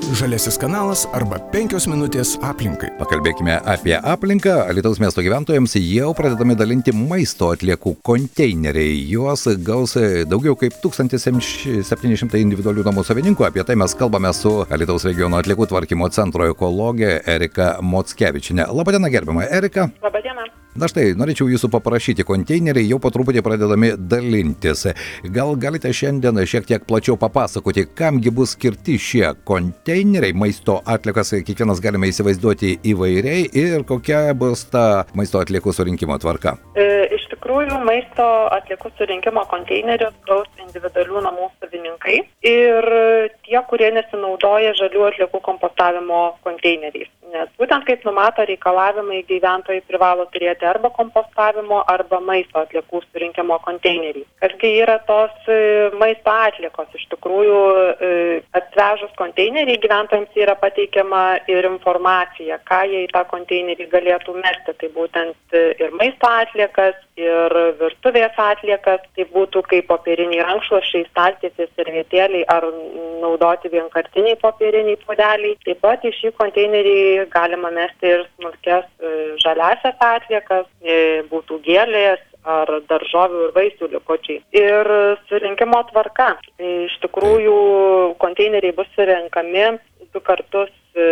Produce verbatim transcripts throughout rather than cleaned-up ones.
Žaliasis kanalas arba penkios minutės aplinkai. Pakalbėkime apie aplinką. Alytaus miesto gyventojams jau pradedami dalinti maisto atliekų konteineriai. Juos gaus daugiau kaip tūkstantis septyni šimtai individualių namų savininkų. Apie tai mes kalbame su Alytaus regiono atliekų tvarkymo centro ekologė Erika Mockevičienė. Labadiena, gerbiama Erika. Labadiena. Na štai, norėčiau jūsų paprašyti, konteineriai jau po truputį pradedami dalintis. Gal galite šiandien šiek tiek plačiau papasakoti, kamgi bus skirti šie konteineriai, maisto atliekas kiekvienas galime įsivaizduoti įvairiai ir kokia bus ta maisto atliekų surinkimo tvarka? E, iš tikrųjų, maisto atliekų surinkimo konteinerius gaus individualių namų savininkai ir tie, kurie nesinaudoja žalių atliekų kompostavimo konteineriais. Nes būtent kaip numato reikalavimai, gyventojai privalo turėti arba kompostavimo, arba maisto atliekų surinkimo konteinerį. Kasgi yra tos maisto atliekos? Iš tikrųjų, atvežus konteinerį gyventojams yra pateikiama ir informacija, ką jie į tą konteinerį galėtų mesti. Tai būtent ir maisto atliekas, ir virtuvės atliekas, tai būtų kaip popieriniai rankšluosčiai, staltiesės, servetėliai ar naudoti vienkartiniai popieriniai puodeliai. Taip pat į šį konteinerį galima mesti ir smulkės žaliasias atliekas, būtų gėlės ar daržovių ir vaisių likučiai. Ir surinkimo tvarka. Iš tikrųjų, konteineriai bus surenkami du kartus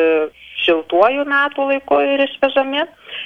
šiltuoju metų laiku ir išvežami.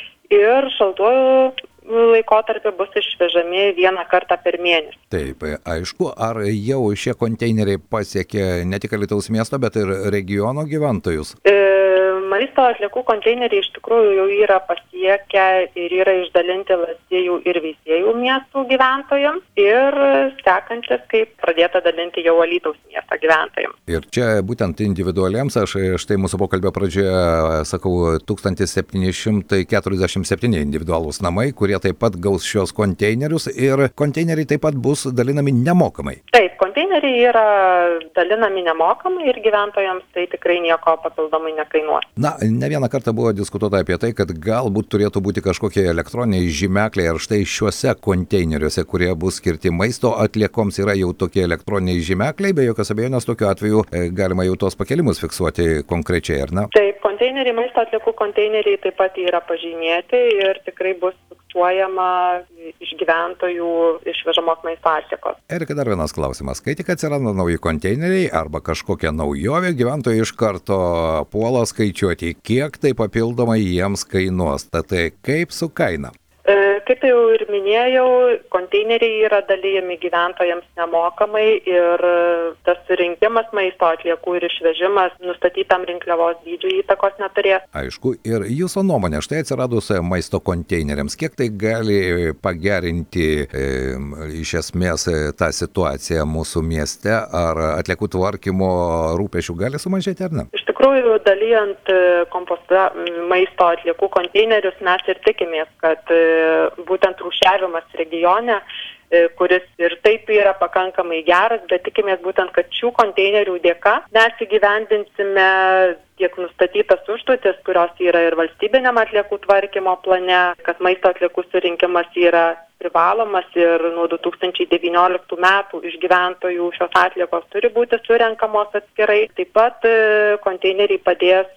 Ir šaltuoju laikotarpiu bus išvežami vieną kartą per mėnesį. Taip, aišku, ar jau šie konteineriai pasiekė ne tik Alytaus miesto, bet ir regiono gyventojus? E, maisto atliekų konteineriai iš tikrųjų jau yra pasiekę ir yra išdalinti Lazdijų ir Veisiejų miestų gyventojams ir sekantis, kaip pradėta dalinti jau Alytaus miesto gyventojams. Ir čia būtent individualiems, aš štai mūsų pokalbio pradžioje sakau, tūkstantis septyni šimtai keturiasdešimt septyni individualūs namai, kurie taip pat gaus šios konteinerius ir konteineriai taip pat bus dalinami nemokamai. Taip, konteineriai yra dalinami nemokamai ir gyventojams tai tikrai nieko papildomai nekainuos. Na, ne vieną kartą buvo diskutuota apie tai, kad galbūt turėtų būti kažkokie elektroniniai žymekliai ar štai šiuose konteineriuose, kurie bus skirti maisto atliekoms, yra jau tokie elektroniniai žymekliai, be jokios abejonės tokiu atveju galima jau tos pakelimus fiksuoti konkrečiai, ar ne? Taip, konteineriai, maisto atliekų konteineriai taip pat yra pažymėti ir tikrai bus fiksuojama iš gyventojų išvežamos maisto atliekos. Erika, dar vienas klausimas. Kai tik atsiranda nauji konteineriai arba kažkokia naujovė, gyventojai iš karto puola skaičiuoti, kiek tai papildomai jiems kainuos. Tad kaip su kaina? Kaip jau ir minėjau, konteineriai yra dalijami gyventojams nemokamai ir tas surinkimas maisto atliekų ir išvežimas nustatytam rinkliavos dydžiui įtakos neturės. Aišku, ir jūsų nuomonė, štai atsiradus maisto konteineriams, kiek tai gali pagerinti e, iš esmės tą situaciją mūsų mieste, ar atliekų tvarkymo rūpešių gali sumažėti ar ne? Iš tikrųjų, dalijant komposta maisto atliekų konteinerius mes ir tikimės, kad būtent rūšiavimas regione, kuris ir taip yra pakankamai geras, bet tikimės būtent, kad šių konteinerių dėka mes įgyvendinsime tiek nustatytas užduotis, kurios yra ir valstybiniam atliekų tvarkymo plane, kad maisto atliekų surinkimas yra privalomas ir nuo du tūkstančiai devynioliktų metų iš gyventojų šios atliekos turi būti surenkamos atskirai. Taip pat konteineriai padės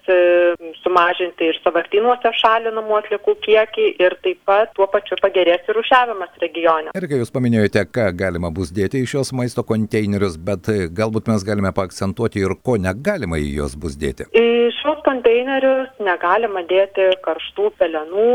sumažinti ir sąvartynuose šalinamų atliekų kiekį ir taip pat tuo pačiu pagerės ir rūšiavimas regione. Ir kai jūs paminėjote, ką galima bus dėti į šios maisto konteinerius, bet galbūt mes galime paakcentuoti ir ko negalima į juos bus dėti. Į šios konteinerius negalima dėti karštų pelenų,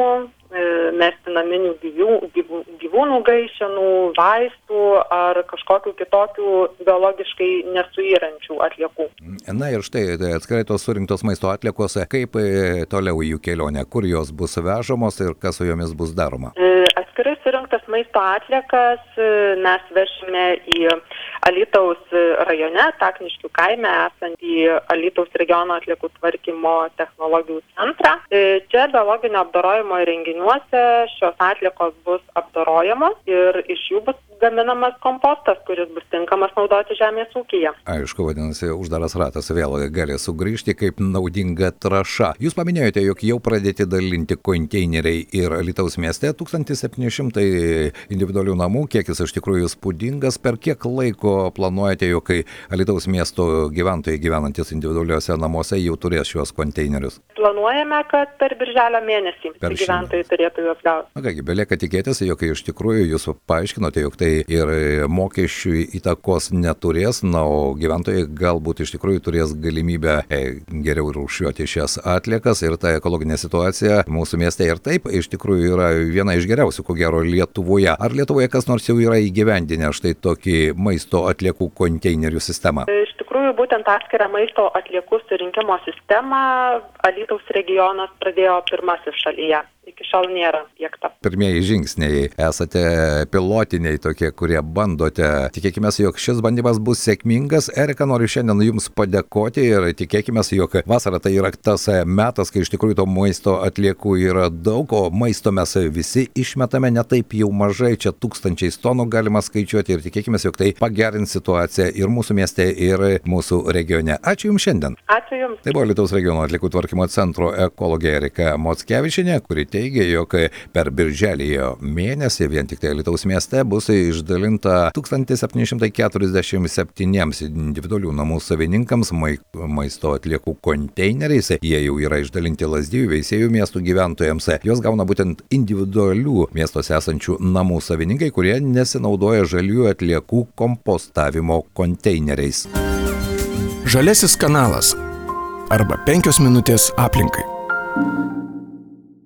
mesti naminių gyvūnų, gyvūnų gaišenų, vaistų ar kažkokių kitokių biologiškai nesuyrančių atliekų. Na ir štai atskirai tos surinktos maisto atliekos, kaip toliau jų kelionė, kur jos bus vežamos ir kas su jomis bus daroma? Atskirai surinktas maisto atliekas mes vešime į Alytaus rajone, Takniškių kaime esantį Alytaus regiono atliekų tvarkymo technologijų centrą. Čia biologinio apdorojimo įrenginiuose šios atliekos bus apdorojamos ir iš jų bus gaminamas kompostas, kuris bus tinkamas naudoti žemės ūkyje. Aišku, vadinasi, uždaras ratas vėl gali sugrįžti kaip naudinga trąša. Jūs paminėjote, jog jau pradėti dalinti konteineriai ir Alytaus mieste tūkstantis septyni šimtai individualių namų, kiekis iš tikrųjų įspūdingas. Per kiek laiko planuojate, jog kai Alytaus miesto gyventojai gyvenantis individualiuose namuose jau turės šiuos konteinerius? Planuojame, kad per birželio mėnesį gyventojai turėtų juos gauti. Na kągi, belieka tikėtis, jog iš tikrųjų jūs paaiškinote, jog tai ir mokesčių įtakos neturės, na, o gyventojai galbūt iš tikrųjų turės galimybę e, geriau rūšiuoti šias atliekas ir ta ekologinė situacija mūsų mieste ir taip iš tikrųjų yra viena iš geriausių, ko gero, Lietuvoje. Ar Lietuvoje kas nors jau yra įgyvendinę štai tokį maisto atliekų konteinerių sistemą? Iš tikrųjų, būtent atskirą maisto atliekų surinkimo sistemą Alytaus regionas pradėjo pirmasis šalyje. Iki šiol nėra įdiegta. Pirmieji žingsniai, esate pilotiniai tokie, kurie bandote. Tikėkime, jog šis bandymas bus sėkmingas. Erika, noriu šiandien Jums padėkoti ir tikėkime, jog vasara tai yra tas metas, kai iš tikrųjų to maisto atliekų yra daug, o maisto mes visi išmetame ne taip jau mažai, čia tūkstančiais tonų galima skaičiuoti ir tikėkime, jog tai pagerins situaciją ir mūsų mieste, ir mūsų regione. Ačiū Jums šiandien. Ačiū Jums. Tai buvo Alytaus regiono atliekų tvarkymo centro ekologė Erika Mockevičienė, kuri teigia, jog per birželį mėnesį vien tik tai Alytaus mieste bus išdalinta tūkstantis septyni šimtai keturiasdešimt septyniems individualių namų savininkams maisto atliekų konteineriais. Jie jau yra išdalinti Lazdijų, Veisiejų miestų gyventojams. Jos gauna būtent individualių miestuose esančių namų savininkai, kurie nesinaudoja žaliųjų atliekų kompostavimo konteineriais. Žaliasis kanalas arba penkios minutės aplinkai.